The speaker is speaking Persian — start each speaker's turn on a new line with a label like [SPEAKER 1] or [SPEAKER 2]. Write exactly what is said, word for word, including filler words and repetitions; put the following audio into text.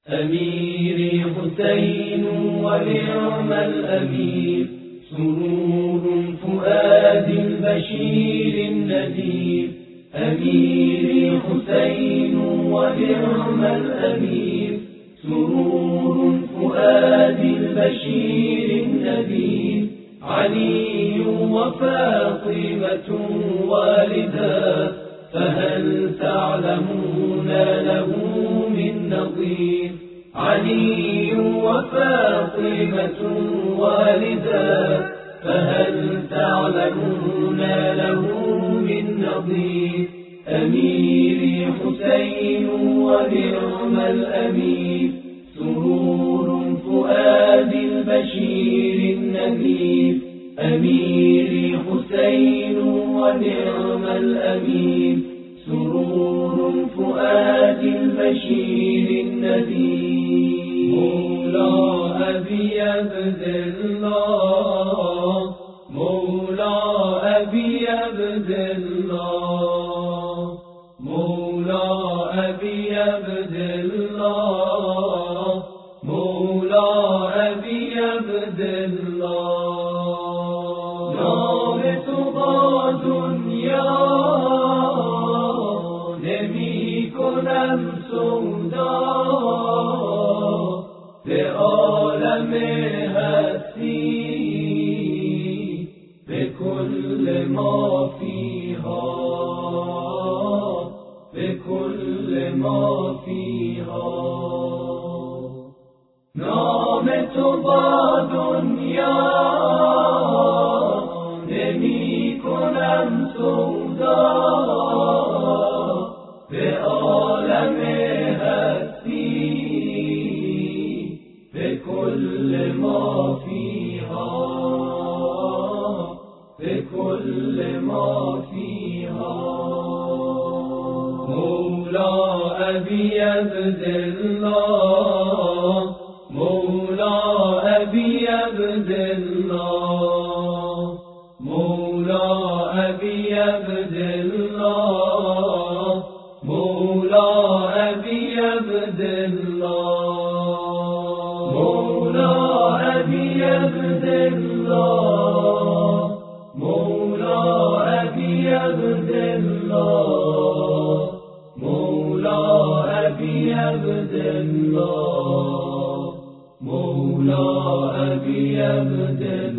[SPEAKER 1] أميري حسين ونعم الأمير، سرور فؤاد البشير النذير. أميري حسين ونعم الأمير، سرور فؤاد البشير النذير. علي وفاطمة والدا، فهل تعلمون له من نظير؟ علي وفاطمة والدا، فهل تعلمون له من نظير؟ أميري حسين ونعم الأمير، سرور فؤاد البشير النذير. أميري حسين ونعم الأمير، سرور فؤاد البشير النذير. مولى أبي عبد الله، مولى أبي عبد الله، مولى أبي عبد الله، مولى أبي عبد الله. نام تو دنیا نمی کنم سودا، به عالم هستی به کل ما فیها، به کل ما فیها. نام تو با دنیا نمی کنم سودا، به عالم هستی به کل ما فیها، به کل ما فیها. مولا أبي عبد الله، مولا أبي عبد الله، مولا أبي عبد الله، مولا أبي عبد الله. مولا أبي عبد الله، مولا أبي عبد الله، مولا أبي عبد الله، مولا أبي عبد الله.